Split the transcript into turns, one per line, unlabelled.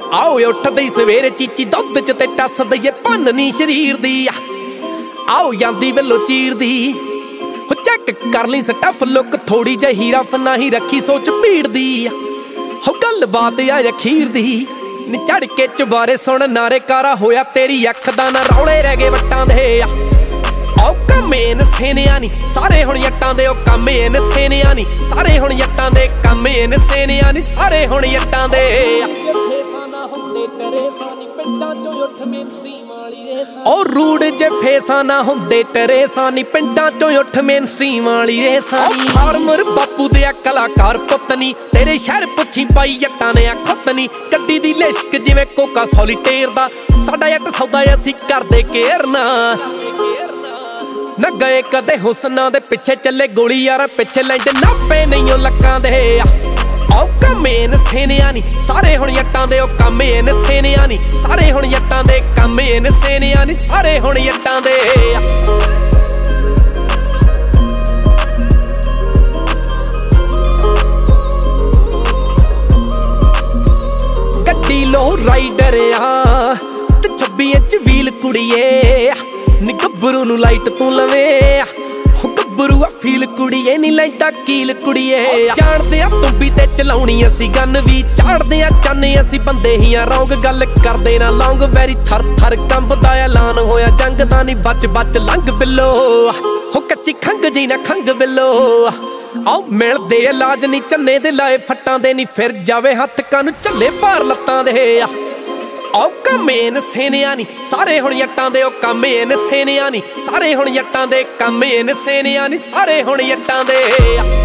आओ उठदे सवेरे चीची दुध च ते टस दईए भन्न नी शरीर दी। आओ जांदी बिल्लो चीर दी चैक कर ली स्टफ लुक थोड़ी जही रफ ना ही रखी सोच भीड़ दी। हो गल बात आ अखीर दी नी चढ़ के चुबारे सुन नारे कारा होया तेरी अख दा ना रौले रह गए वट्टां दे। औ कमेन सेनिया नी सारे हुण जट्टां दे, ओ कमेन सेनिया नी सारे हुण जट्टां दे, कमेन सेनिया नी सारे हुण जट्टां दे। और रूड जे फेसा ना हुंदे टरेसा नी पिंडां चों उठ मेन स्ट्रीम वाली रेसा नी। फार्मर बापू दे कलाकार पुत्त नी तेरे शहर पुछी पाई जट्टां ने खुत नी। गड्डी दी लिश्क जिवें कोका सॉलीटेर दा साडा जट सौदा असीं करदे केयर ना। न गए कदे हुसना दे पिछे चले गोली यार पिछे लैंदे नापे नहीं लक्कां दे। औ कमेन सेनिया नी सारे हुण जट्टां दे, ओ कमेन सेनिया नी सारे हुण जट्टां दे, कमेन सेनिया नी सारे हुण जट्टां दे। गड्डी लो राइडर आ ते 26 इंच व्हील कुड़िए नी गब्बरू नू लाइट तू लवे। गब्बरू आ फील कुड़िए नी लैंदा कील कुड़िए। जाणदे आ तूं भी ते चलाउणी असी गन भी चाड़दे आ चन्ने असी बंदे ही आ रौंग गल करदे ना लौंग वैरी थर थर कंबदा ऐलान होया जंग दा नी बच बच लंघ बिल्लो। हो कच्ची खंग जी ना खंग बिल्लो। आओ मिलदे इलाज नी चन्ने दे लाए फट्टां दे नी फिर जावे हत्थ कन झल्ले भार लत्तां दे। औ कमेन सेनिया नी सारे हुण जट्टां दे, ओ कमेन सेनिया नी सारे हुण जट्टां दे, कमेन सेनिया नी सारे हुण जट्टां दे।